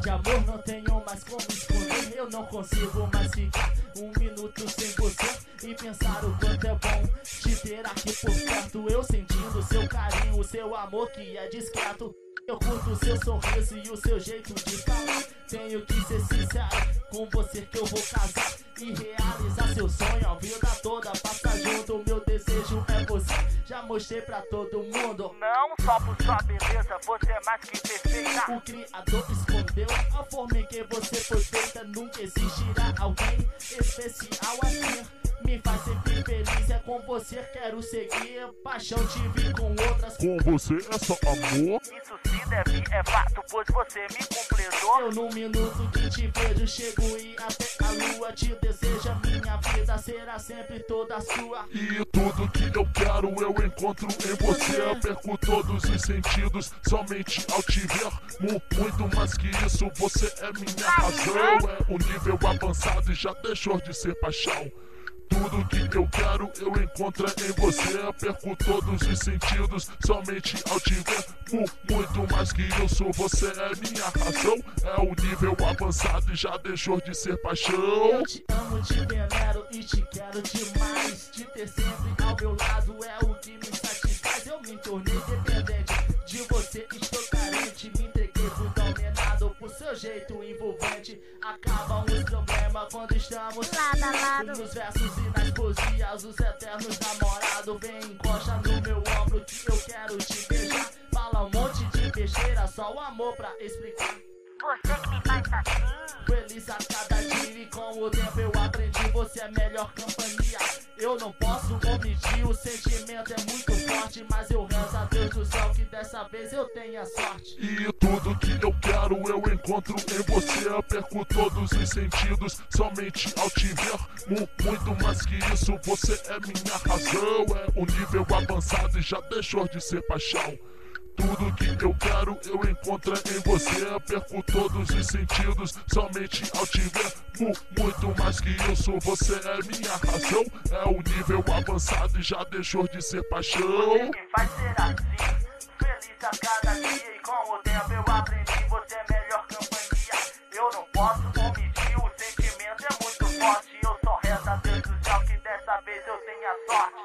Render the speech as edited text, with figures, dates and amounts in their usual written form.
de amor não tenho mais como esconder. Eu não consigo mais ficar um minuto sem você e pensar o quanto é bom te ter aqui por perto. Eu sentindo seu carinho, o seu amor que é discreto. Eu curto o seu sorriso e o seu jeito de falar. Tenho que ser sincero, com você que eu vou casar e realizar seu sonho a vida toda, passar junto. Meu desejo é você, já mostrei pra todo mundo. Não só por sua beleza, você é mais que perfeita. O Criador escondeu a forma em que você foi feita. Nunca existirá alguém especial assim. Me faz sempre feliz, é com você quero seguir. Paixão tive com outras, com você é só amor. Isso se deve, é fato, pois você me completou. Eu num minuto que te vejo chego e até a lua te deseja. Minha vida será sempre toda sua. E tudo que eu quero eu encontro em você. Eu perco todos os sentidos somente ao te ver. Muito mais que isso, você é minha razão. É um nível avançado e já deixou de ser paixão. Tudo que eu quero eu encontro em você. Eu perco todos os sentidos somente ao te ver. Muito mais que isso, você é minha razão. É um nível avançado e já deixou de ser paixão. Eu te amo, te venero e te quero demais. Te ter sempre ao meu lado é o que me satisfaz. Eu me tornei dependente de você, estou carente. Me entreguei por dominado por seu jeito envolvente. Acabam os problemas quando estamos lado a lado. Nos versos e nas poesias, os eternos namorados. Vem, encosta no meu ombro que eu quero te beijar. Fala um monte de besteira, só o amor pra explicar. Você que me faz assim. Feliz a cada dia e com o tempo eu aprendi. Você é a melhor companhia. Eu não posso omitir, o sentimento é muito forte. Mas eu rezo a Deus do céu que dessa vez eu tenha sorte. E tudo que eu quero eu encontro em você. Eu perco todos os sentidos somente ao te ver. Muito mais que isso, você é minha razão. É um nível avançado e já deixou de ser paixão. Tudo que eu quero eu encontro em você. Eu perco todos os sentidos somente ao te ver. Muito mais que isso, você é minha razão. É um nível avançado e já deixou de ser paixão. Você me faz ser assim, feliz a cada dia. E com o tempo eu aprendi, você é a melhor companhia. Eu não posso omitir, o sentimento é muito forte. Eu só rezo a Deus do céu que dessa vez eu tenha sorte.